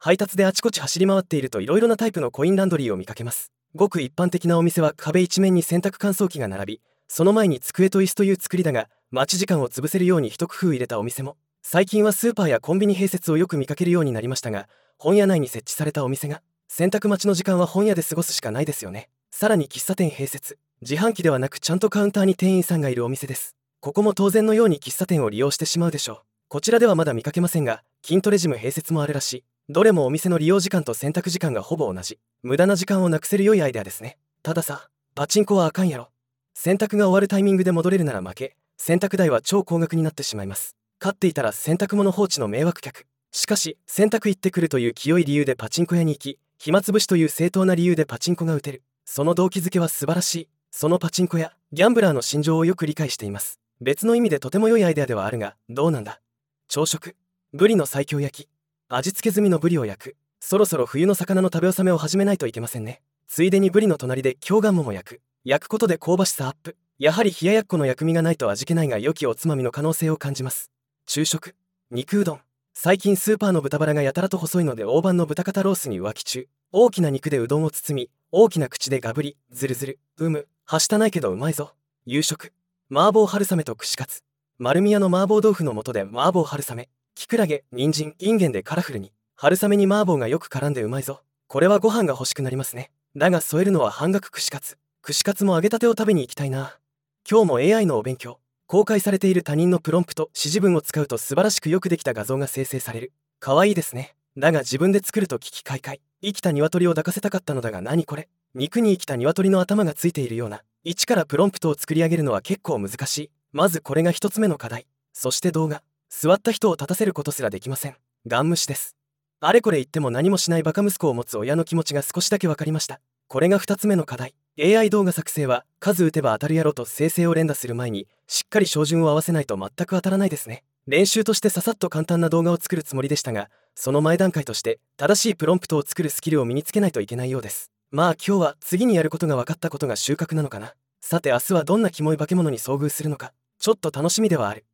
配達であちこち走り回っているといろいろなタイプのコインランドリーを見かけます。ごく一般的なお店は壁一面に洗濯乾燥機が並び、その前に机と椅子という作りだが、待ち時間を潰せるように一工夫入れたお店も。最近はスーパーやコンビニ併設をよく見かけるようになりましたが、本屋内に設置されたお店が、洗濯待ちの時間は本屋で過ごすしかないですよね。さらに喫茶店併設、自販機ではなくちゃんとカウンターに店員さんがいるお店です。ここも当然のように喫茶店を利用してしまうでしょう。こちらではまだ見かけませんが、筋トレジム併設もあるらしい。どれもお店の利用時間と洗濯時間がほぼ同じ。無駄な時間をなくせる良いアイデアですね。たださ、パチンコはあかんやろ。洗濯が終わるタイミングで戻れるなら負け。洗濯代は超高額になってしまいます。勝っていたら洗濯物放置の迷惑客。しかし、洗濯行ってくるという清い理由でパチンコ屋に行き、暇つぶしという正当な理由でパチンコが打てる。その動機づけは素晴らしい。そのパチンコ屋、ギャンブラーの心情をよく理解しています。別の意味でとても良いアイデアではあるが、どうなんだ。朝食、ブリの西京焼き。味付け済みのブリを焼く。そろそろ冬の魚の食べ納めを始めないといけませんね。ついでにブリの隣で京ガンモも焼く。焼くことで香ばしさアップ。やはり冷ややっこの薬味がないと味気ないが良きおつまみの可能性を感じます。昼食、肉うどん。最近スーパーの豚バラがやたらと細いので大判の豚肩ロースに浮気中。大きな肉でうどんを包み、大きな口でガブリ、ズルズル、はしたないけどうまいぞ。夕食、麻婆春雨と串カツ。丸宮の麻婆豆腐の素で麻婆春雨。キクラゲ、人参、インゲンでカラフルに。春雨に麻婆がよく絡んでうまいぞ。これはご飯が欲しくなりますね。だが添えるのは半額串カツ。串カツも揚げたてを食べに行きたいな。今日も AI のお勉強。公開されている他人のプロンプト、指示文を使うと素晴らしくよくできた画像が生成される。可愛いですね。だが自分で作ると危機快快。生きた鶏を抱かせたかったのだが何これ。肉に生きた鶏の頭がついているような。一からプロンプトを作り上げるのは結構難しい。まずこれが一つ目の課題。そして動画。座った人を立たせることすらできません。ガン無視です。あれこれ言っても何もしないバカ息子を持つ親の気持ちが少しだけ分かりました。これが2つ目の課題。AI 動画作成は数打てば当たるやろと生成を連打する前にしっかり照準を合わせないと全く当たらないですね。練習としてささっと簡単な動画を作るつもりでしたが、その前段階として正しいプロンプトを作るスキルを身につけないといけないようです。まあ今日は次にやることが分かったことが収穫なのかな。さて明日はどんなキモい化け物に遭遇するのか、ちょっと楽しみではある。